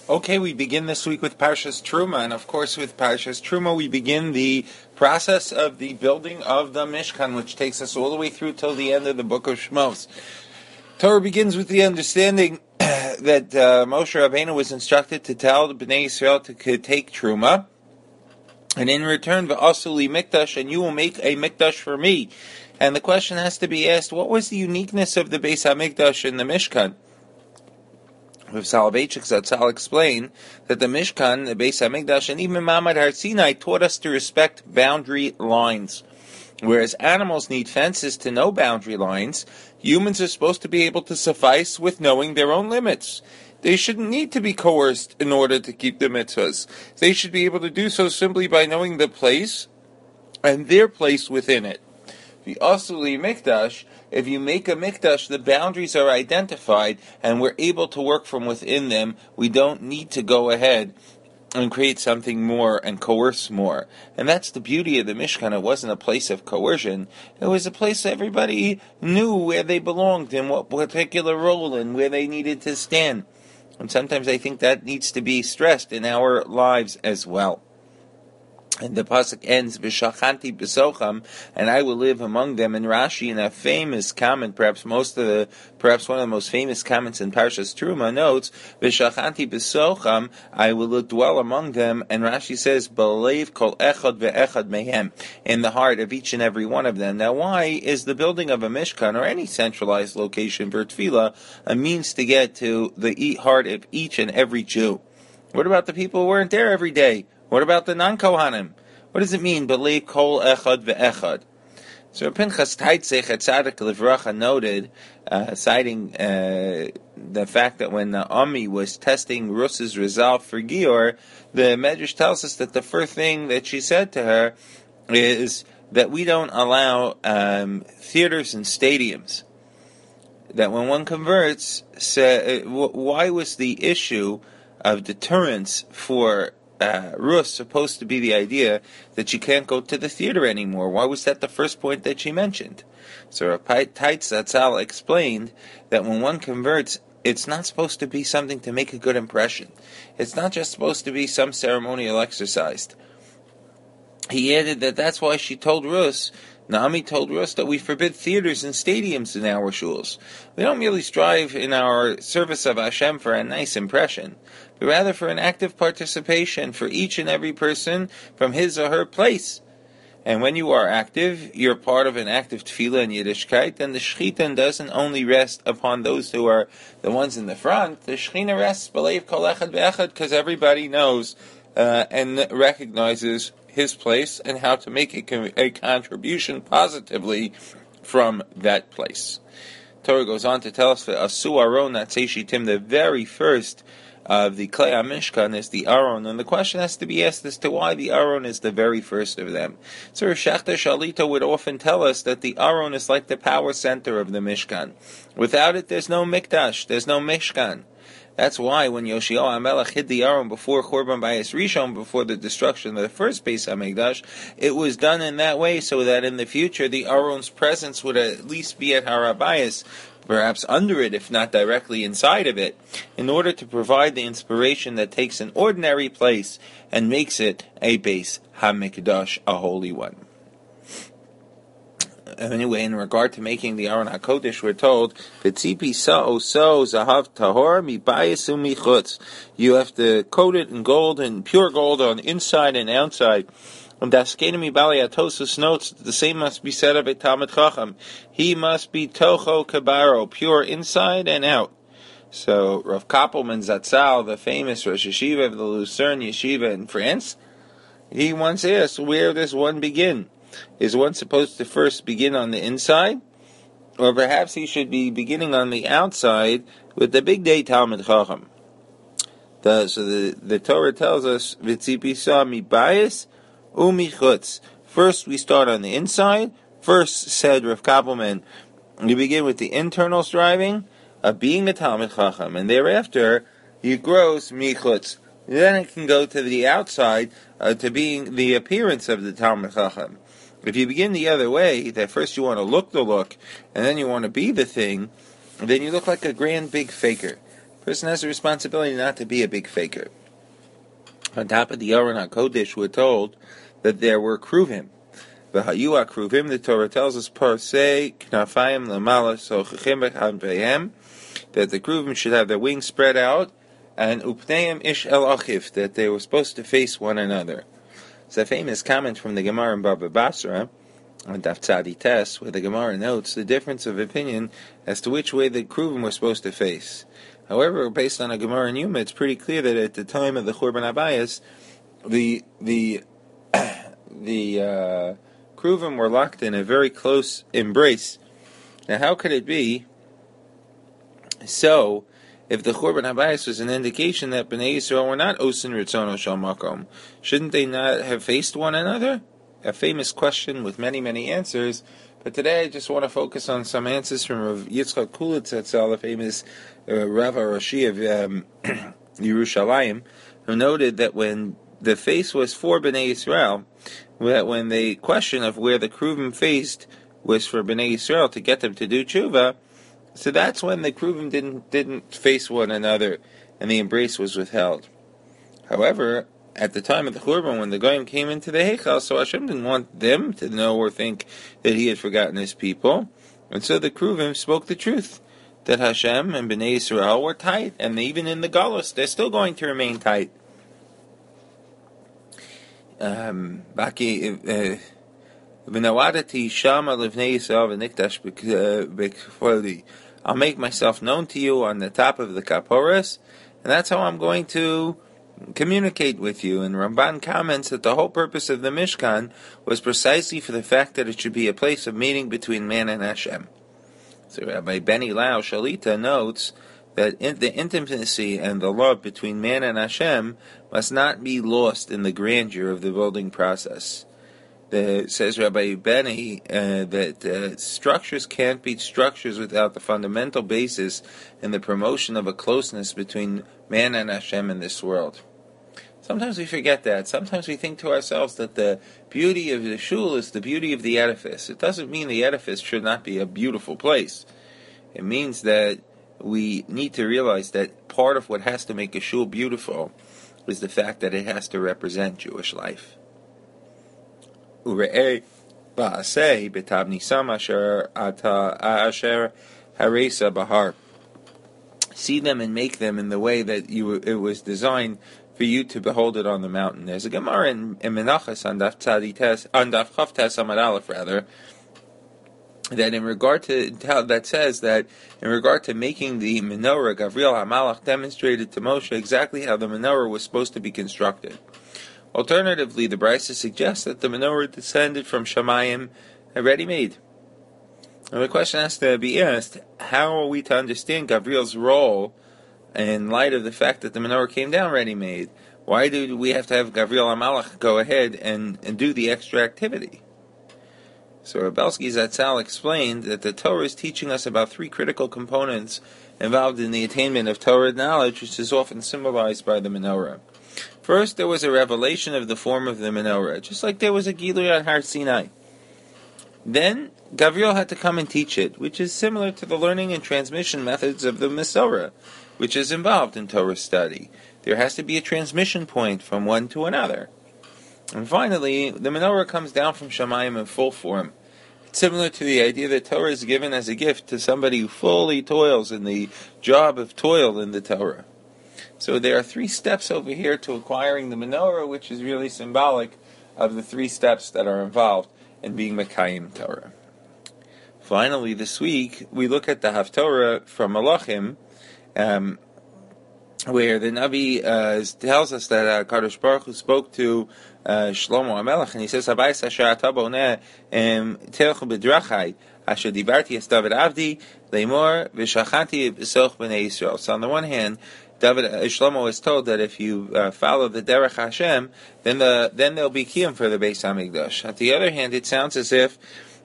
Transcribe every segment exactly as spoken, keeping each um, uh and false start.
Okay, we begin this week with Parshas Truma, and of course with Parshas Truma we begin the process of the building of the Mishkan, which takes us all the way through till the end of the book of Shmos. Torah begins with the understanding that uh, Moshe Rabbeinu was instructed to tell the Bnei Yisrael to take Truma, and in return, v'asuli mikdash, and you will make a mikdash for me. And the question has to be asked, what was the uniqueness of the Beis HaMikdash in the Mishkan? Rav Soloveitchik Zatzal explained that the Mishkan, the Beis HaMikdash, and even Ma'amad Har Sinai taught us to respect boundary lines. Whereas animals need fences to know boundary lines, humans are supposed to be able to suffice with knowing their own limits. They shouldn't need to be coerced in order to keep the mitzvahs. They should be able to do so simply by knowing the place and their place within it. V'asuli mikdash, if you make a mikdash, the boundaries are identified and we're able to work from within them. We don't need to go ahead and create something more and coerce more. And that's the beauty of the Mishkan. It wasn't a place of coercion. It was a place everybody knew where they belonged and what particular role and where they needed to stand. And sometimes I think that needs to be stressed in our lives as well. And the pasuk ends, "V'shachanti b'socham," and I will live among them. And Rashi, in a famous comment, perhaps most of the, perhaps one of the most famous comments in Parshas Truma, notes, "V'shachanti b'socham," I will dwell among them. And Rashi says, "B'leiv kol echad ve'echad mehem," in the heart of each and every one of them. Now, why is the building of a mishkan or any centralized location for tefillah a means to get to the heart of each and every Jew? What about the people who weren't there every day? What about the non-Kohanim? What does it mean? B'lei kol echad ve'echad. So Pinchas Taitzich Tzadik Livracha noted, uh, citing uh, the fact that when Naomi was testing Rus's resolve for Gior, the Medrash tells us that the first thing that she said to her is that we don't allow um, theaters and stadiums. That when one converts, say, why was the issue of deterrence for Uh, Rus supposed to be the idea that she can't go to the theater anymore? Why was that the first point that she mentioned? So Rav Taitz Zatzal explained that when one converts, it's not supposed to be something to make a good impression. It's not just supposed to be some ceremonial exercise. He added that that's why she told Rus, Naomi told Rus, that we forbid theaters and stadiums in our shuls. We don't merely strive in our service of Hashem for a nice impression, but rather for an active participation for each and every person from his or her place. And when you are active, you're part of an active tefillah and Yiddishkeit, and the Shechita doesn't only rest upon those who are the ones in the front. The Shechina rests b'leiv kol echad ve'echad, because everybody knows uh, and recognizes his place and how to make a, a contribution positively from that place. Torah goes on to tell us that Asu Aron Natzei Shittim, the very first of the Klei HaMishkan, is the Aron, and the question has to be asked as to why the Aron is the very first of them. So Shachta Shalita would often tell us that the Aron is like the power center of the Mishkan. Without it, there's no Mikdash, there's no Mishkan. That's why when Yoshiyahu HaMelech hid the Aron before Churban Bayis Rishon, before the destruction of the first Beis HaMikdash, it was done in that way so that in the future the Aron's presence would at least be at Har HaBayis, perhaps under it, if not directly inside of it, in order to provide the inspiration that takes an ordinary place and makes it a Beis HaMikdash, a holy one. Anyway, in regard to making the Aron HaKodesh, we're told, "V'tzipi sa'o so zahav tahor mibayis u'michutz." You have to coat it in gold and pure gold on inside and outside. And Daskena Mibali Atosus notes that the same must be said of a Talmid Chacham. He must be Tocho Kabaro, pure inside and out. So Rav Koppelman Zatzal, the famous Rosh Yeshiva of the Lucerne Yeshiva in France, he once asked, where does one begin? Is one supposed to first begin on the inside? Or perhaps he should be beginning on the outside with the big day Talmid Chacham. The, so the, the Torah tells us, V'tzipi sa mibayis u'michutz. First we start on the inside. First, said Rav Koppelman, you begin with the internal striving of being a Talmid Chacham, and thereafter you grows michutz. Then it can go to the outside, uh, to being the appearance of the Talmid Chacham. If you begin the other way, that first you want to look the look, and then you want to be the thing, then you look like a grand big faker. person has a responsibility not to be a big faker. On top of the Aron HaKodesh, we're told that there were kruvim. V'hayu kruvim, the Torah tells us, parsei knafayim lamala sochachim b'chanveihem, that the kruvim should have their wings spread out, and upneim ish el achiv, that they were supposed to face one another. It's a famous comment from the Gemara in Baba Basra, on Daf Tzadi Tes, where the Gemara notes the difference of opinion as to which way the kruvim were supposed to face. However, based on a Gemara in Yuma, it's pretty clear that at the time of the Churban Abayas, the the the uh, kruvim were locked in a very close embrace. Now, how could it be so? If the Churban Abayas was an indication that Bnei Yisrael were not Osin Ritzono Shel Makom, shouldn't they not have faced one another? A famous question with many, many answers. But today I just want to focus on some answers from Rav Yitzchak Kulitz Hatzal, the famous uh, Rav Rashi of um, Yerushalayim, who noted that when the face was for Bnei Yisrael, that when the question of where the kruvim faced was for Bnei Yisrael to get them to do tshuva, so that's when the kruvim didn't didn't face one another and the embrace was withheld. However, at the time of the Churban, when the Goyim came into the Heichal, so Hashem didn't want them to know or think that He had forgotten His people, and so the kruvim spoke the truth, that Hashem and Bnei Yisrael were tight, and even in the Galus, they're still going to remain tight. Um, Baki, V'nawadati shama livnei Yisrael v'nikdash b'kfoli. I'll make myself known to you on the top of the Kaporas, and that's how I'm going to communicate with you. And Ramban comments that the whole purpose of the Mishkan was precisely for the fact that it should be a place of meeting between man and Hashem. So Rabbi Benny Lau Shalita notes that in the intimacy and the love between man and Hashem must not be lost in the grandeur of the building process. The, says Rabbi Benny uh, that uh, structures can't be structures without the fundamental basis in the promotion of a closeness between man and Hashem in this world. Sometimes we forget that. Sometimes we think to ourselves that the beauty of the shul is the beauty of the edifice. It doesn't mean the edifice should not be a beautiful place. It means that we need to realize that part of what has to make a shul beautiful is the fact that it has to represent Jewish life. Ure'eh ba'aseh b'tabnisam asher ata asher haresa bahar. See them and make them in the way that you it was designed for you to behold it on the mountain. There's a Gemara in, in Menachos on Daf Tzadi Tes, on Daf Chav Tes Amud Aleph rather, that in regard to that says that in regard to making the menorah, Gavriel HaMalach demonstrated to Moshe exactly how the menorah was supposed to be constructed. Alternatively, the Brisa suggests that the menorah descended from Shamayim ready-made. And the question has to be asked, how are we to understand Gavriel's role in light of the fact that the menorah came down ready-made? Why do we have to have Gavriel HaMalach go ahead and, and do the extra activity? So Rebelsky Zatzal explained that the Torah is teaching us about three critical components involved in the attainment of Torah knowledge, which is often symbolized by the menorah. First, there was a revelation of the form of the menorah, just like there was a Gilui on Har Sinai. Then, Gavriel had to come and teach it, which is similar to the learning and transmission methods of the Masorah, which is involved in Torah study. There has to be a transmission point from one to another. And finally, the menorah comes down from Shamayim in full form. It's similar to the idea that Torah is given as a gift to somebody who fully toils in the job of toil in the Torah. So there are three steps over here to acquiring the menorah, which is really symbolic of the three steps that are involved in being Mekayim Torah. Finally, this week, we look at the Haftorah from Malachim, um, where the Navi uh, tells us that uh, Kadosh Baruch Hu spoke to uh, Shlomo HaMelech, and he says, Habayis asher ata boneh telchu b'drachai asher divarti es David Avdi leimor v'shachanti b'soch b'nei Yisrael. So on the one hand, David uh, Shlomo is told that if you uh, follow the Derech Hashem, then the then there'll be kiyum for the Beis Hamikdash. On the other hand, it sounds as if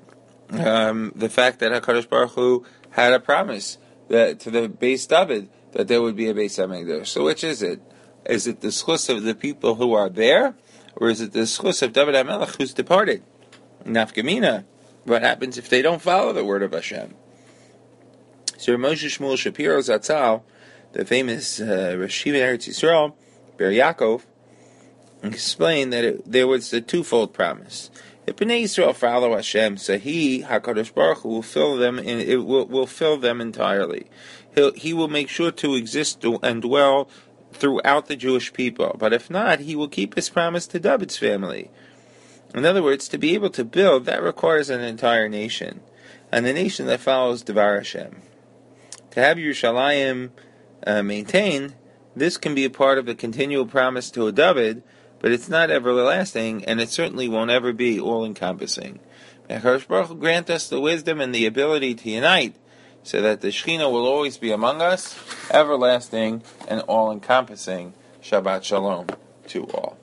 um, the fact that HaKadosh Baruch Hu had a promise that to the Beis David that there would be a Beis Hamikdash. So which is it? Is it the schus of the people who are there, or is it the schus of David HaMelech who's departed? Nafkamina, what happens if they don't follow the word of Hashem? So Moshe Shmuel Shapiro Zatzal the famous uh, Rashiv Eretz Yisrael, Ber Yaakov, explained that it, there was a twofold promise. If Bnei Yisrael follow Hashem, so He, HaKadosh Baruch Hu, will fill them, in, it will, will fill them entirely. He'll, he will make sure to exist and dwell throughout the Jewish people. But if not, He will keep His promise to David's family. In other words, to be able to build, that requires an entire nation, and a nation that follows Devar Hashem. To have Yerushalayim uh, maintained, this can be a part of a continual promise to a David, but it's not everlasting, and it certainly won't ever be all-encompassing. May HaKadosh Baruch Hu grant us the wisdom and the ability to unite, so that the Shekhinah will always be among us, everlasting and all-encompassing. Shabbat Shalom to all.